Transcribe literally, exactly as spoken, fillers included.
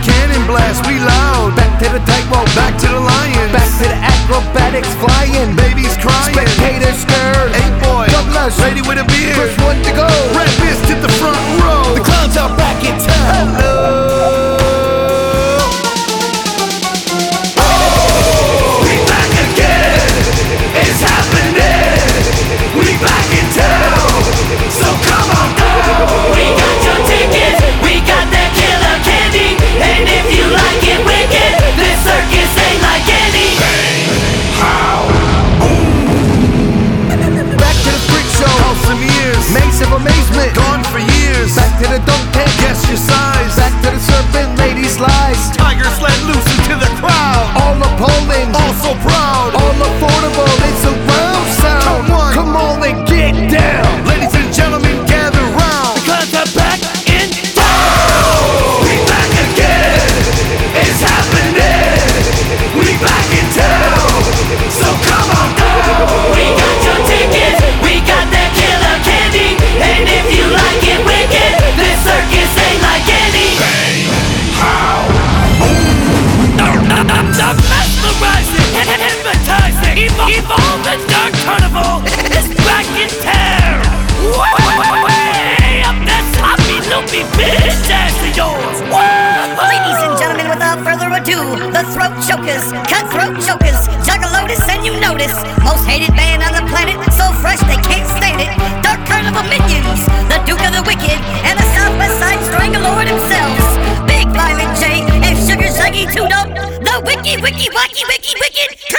cannon blast, we loud. Back to the tightrope, Back to the lions. back to the acrobatics flying. Babies crying. Spectators scared. Eight boy, Doublers, lady with a beard. first one to go. Red fist hit the front row. The clowns are back in town. We back again. It's happening. We back in town. So come on down. We got your tickets, we got that killer candy. And if you like it wicked, this circus ain't like any. Back to the freak show. House some years. Maze of amazement. Gone for years. Back to the dope tent. Guess your size. Back to the serpent ladies lies. Tigers let loose into the crowd. All appalling. All so proud. All affordable. It's a round sound. Come on. Come on and get down. Ladies and gentlemen, gather round. The clowns are back in town. We back again. It's happening. We back in town. So come on down. We got your tickets, we got that killer candy. And if you like it wicked, this circus ain't like any. The mesmerizing, hypnotizing, evol- evolving dark carnival is back in town. Way up that sloppy, loopy bitch ass of yours. Ladies and gentlemen, without further ado, the Throat Chokers, Cutthroat Chokers, Juggalotus, and you notice, most hated band on the planet, so fresh they can't stand it. Dark Carnival Minions, the Duke of the Wicked, and the Southwest Side Stranglord themselves. Big Violent J and Sugar Shaggy Two Dope, the Wiki Wiki Wacky Wiki Wicked.